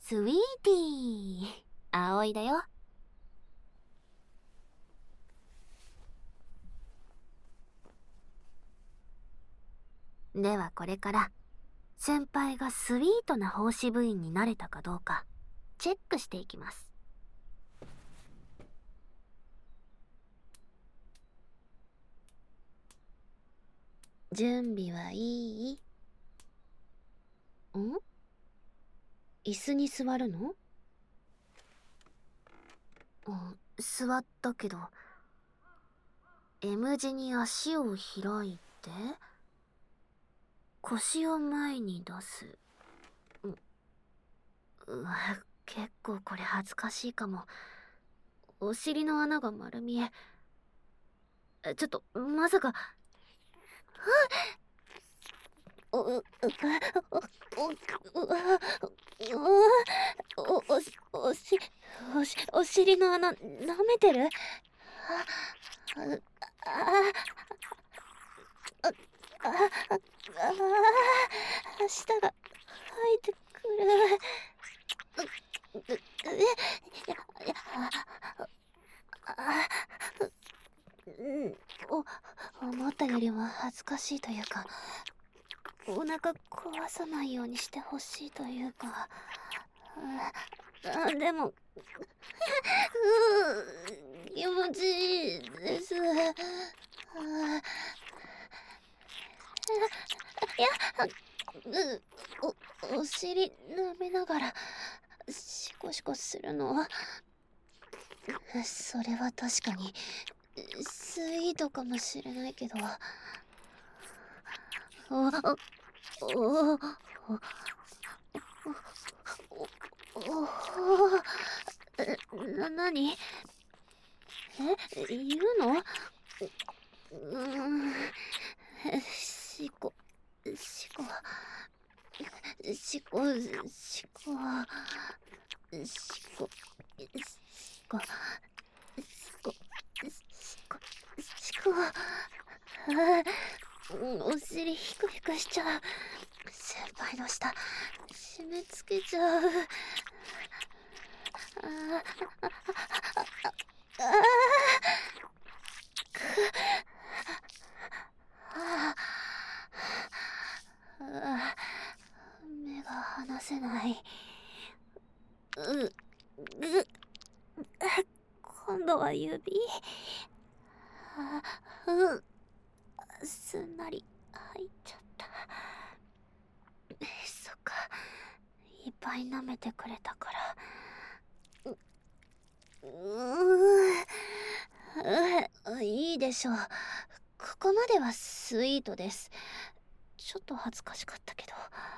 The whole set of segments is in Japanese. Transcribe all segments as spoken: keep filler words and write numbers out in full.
スウィーティー、葵だよ。ではこれから先輩がスイートな奉仕部員になれたかどうかチェックしていきます。準備はいい？ん？椅子に座るの？うん、座ったけど M 字に足を開いて腰を前に出す。う、うわ、結構これ恥ずかしいかも。お尻の穴が丸見え。ちょっとまさか。おおおおおおおしおしお尻の穴舐めてる？あああああ舌が吐いてくる。えいやいやお思ったよりも恥ずかしいというか、お腹壊さないようにしてほしいというか、あでも気持ちいいです。いやおお尻舐めながらシコシコするのはそれは確かにスイートかもしれないけど、おおおおな、なに？え、言うの？うーん、しこ、しこ、しこ、しこ、しこ、しこ、しこ、しこ、しこ、お尻ヒクヒクしちゃう。先輩の舌、締め付けちゃう。ああ、ああ、目が離せない。う、ぐ、今度は指。あ、う、すんなり入っちゃった。そっか、いっぱい舐めてくれたから。う、うーん、いいでしょう。ここまではスイートです。ちょっと恥ずかしかったけ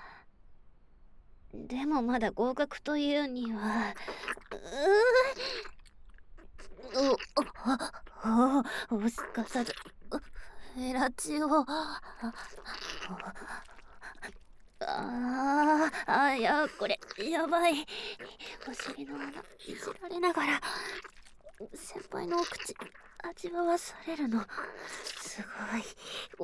ど。でもまだ合格というには。うーお、お、お、すかさずフェラチオ。あーあ、いや、これやばい。お尻の穴いじられながら先輩のお口味わわされるのすごい。お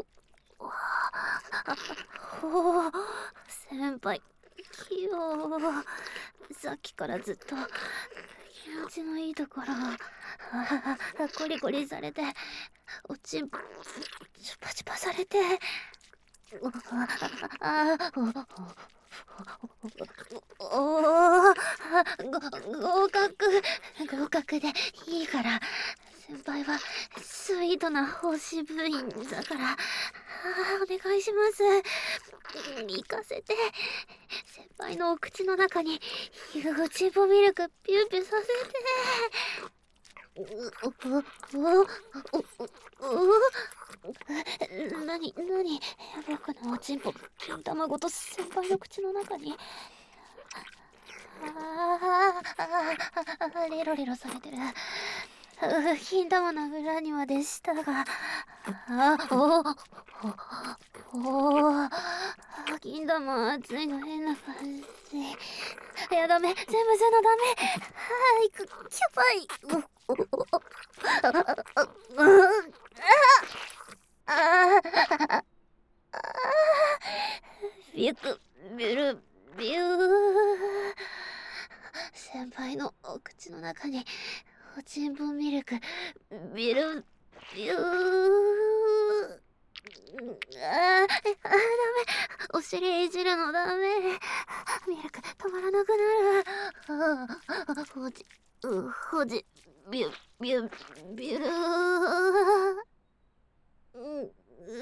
おお、先輩器用。さっきからずっと気持ちのいいところをコリコリされて、おちんぽチュパチュパされて、ああおお、合格合格でいいから。先輩はスイートな奉仕部員だから、あお願いします。行かせて。先輩のお口の中にうちぼミルクピューピューさせて。なになに、僕のおちんぽ金玉ごと先輩の口の中に。ああ、レロレロされてる。金玉の裏にまで舌が。あおおお、金玉熱いの変な感じ。いやダメ、全部じゃのダメ。はい、くキャパイ。ああビュクビュルビュー。 先輩のお口の中におちんぽミルクビルビュー。あーあ、ダメ。お尻いじるのダメ。ミルク止まらなくなる。ああ、ほじうほじビュビュビュー。うんう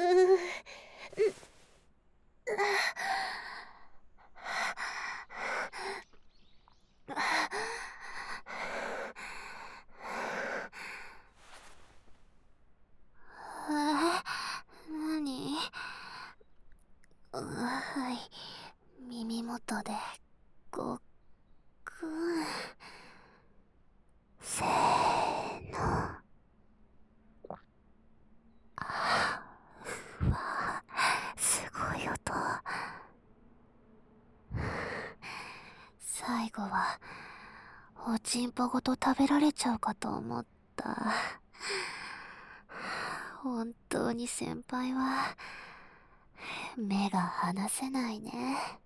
あ、なに？はい、耳元でごっくん。せーの。あ、うわ、すごい音。最後はおちんぽごと食べられちゃうかと思った。本当に先輩は目が離せないね。